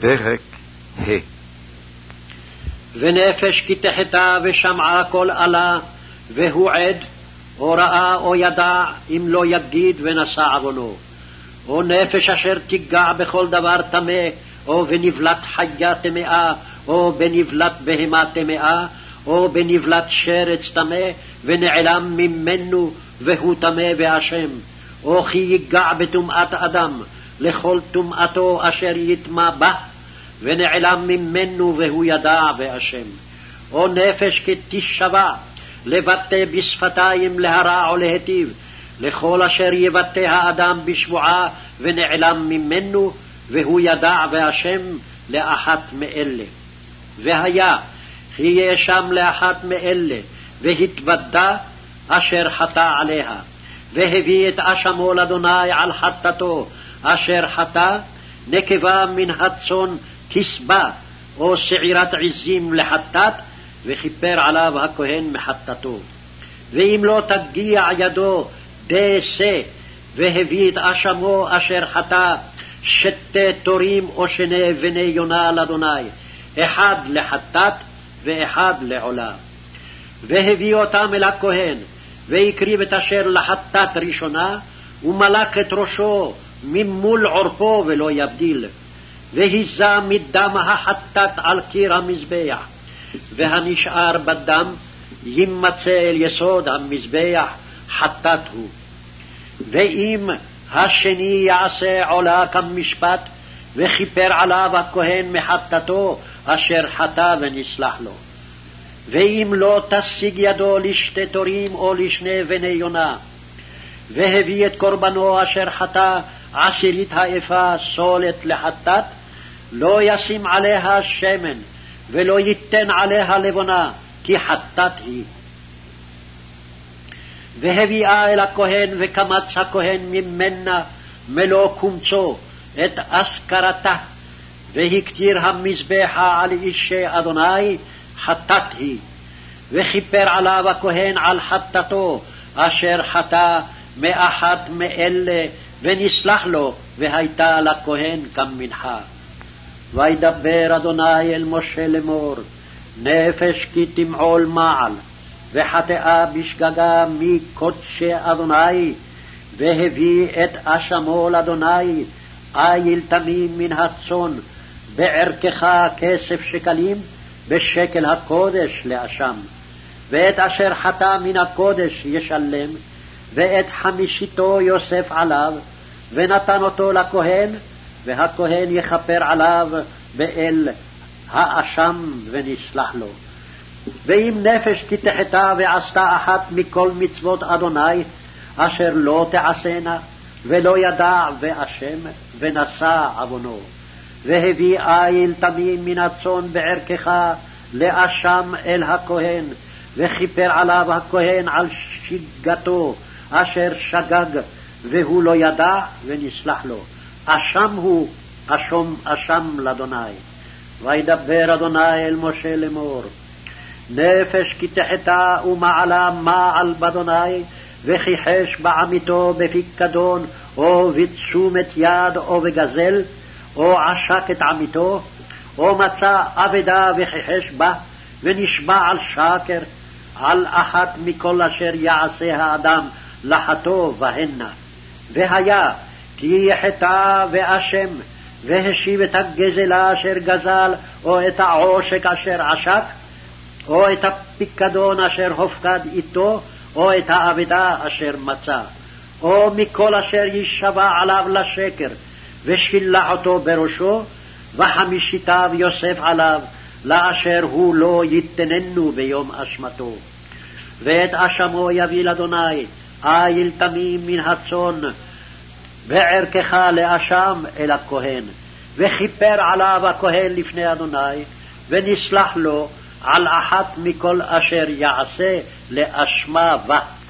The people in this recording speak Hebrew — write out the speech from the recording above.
פרק ה'. ונפש כי תחתה ושמעה כל עלה, והוא עד, או ראה או ידע, אם לא יגיד ונשא עוונו. או נפש אשר תיגע בכל דבר טמא, או בנבלת חיה טמאה, או בנבלת בהמה טמאה, או בנבלת שרץ טמא, ונעלם ממנו, והוא טמא בהשם. או כי ייגע בטומאת אדם, לכל טומאתו אשר יטמא בה, ונעלם ממנו, והוא ידע בהשם. או נפש כי תשבע, לבטא בשפתיים להרע או להיטיב, לכל אשר יבטא האדם בשבועה, ונעלם ממנו, והוא ידע בהשם לאחת מאלה. והיה כי יאשם לאחת מאלה, והתוודה אשר חטא עליה, והביא את אשמו לאדוני על חטאתו אשר חטא, נקבה מן הצאן כסבה, או שעירת עזים לחטאת, וכיפר עליו הכהן מחטאתו. ואם לא תגיע ידו דעשה, והביא את אשמו אשר חטא, שתי תורים או שני בני יונה לאדוני, אחד לחטאת ואחד לעולה. והביא אותם אל הכהן, והקריב את אשר לחטאת ראשונה, ומלק את ראשו ממול עורפו ולא יבדיל, והיזה מדם החטאת על קיר המזבח, והנשאר בדם ימצא אל יסוד המזבח, חטאת הוא. ואם השני יעשה עולה כמשפט, וכיפר עליו הכהן מחטאתו אשר חטא ונסלח לו. ואם לא תשיג ידו לשתי תורים או לשני בני יונה, והביא את קורבנו אשר חטא עשירית האפה סולת לחטאת, לא ישים עליה שמן, ולא ייתן עליה לבונה, כי חטאת היא. והביאה אל הכהן, וקמץ הכהן ממנה מלוא קומצו את אזכרתה, והקטיר המזבחה על אישי אדוני, חטאת היא. וכיפר עליו הכהן על חטאתו אשר חטא מאחת מאלה, ונסלח לו, והייתה לכהן כמנחה. וידבר אדוני אל משה לאמור, נפש כי תמעול מעל, וחטאה בשגגה מקודשי אדוני, והביא את אשמו לאדוני, איל תמים מן הצאן, בערכך כסף שקלים, בשקל הקודש לאשם. ואת אשר חטא מן הקודש ישלם, ואת חמישיתו יוסף עליו, ונתן אותו לכהן, והכהן יכפר עליו באל האשם ונסלח לו. ואם נפש כי תחתה ועשתה אחת מכל מצוות אדוני, אשר לא תעשנה, ולא ידע ואשם, ונשא עוונו, והביא איל תמים מן הצאן בערכך לאשם אל הכהן, וכיפר עליו הכהן על שגתו אשר שגג, והוא לא ידע ונסלח לו. אשם הוא, אשם לאדוני. וידבר אדוני אל משה לאמור, נפש כי תחתה ומעלה מעל באדוני, וכיחש בעמיתו בפיקדון, או בתשומת יד, או בגזל, או עשק את עמיתו, או מצא אבדה וכיחש בה, ונשבע על שקר, על אחת מכל אשר יעשה האדם לחטוא בהנה. והיה כי יחטא ואשם, והשיב את הגזלה אשר גזל, או את העושק אשר עשק, או את הפיקדון אשר הופקד איתו, או את האבדה אשר מצא, או מכל אשר ישבע עליו לשקר, ושילח אותו בראשו, וחמישיתיו יוסף עליו, לאשר הוא לא יתננו ביום אשמתו. ואת אשמו יביא לאדוני, איל תמים מן הצאן, בערכך לאשם אל הכהן, וכיפר עליו הכהן לפני אדוני, ונסלח לו על אחת מכל אשר יעשה לאשמה בה.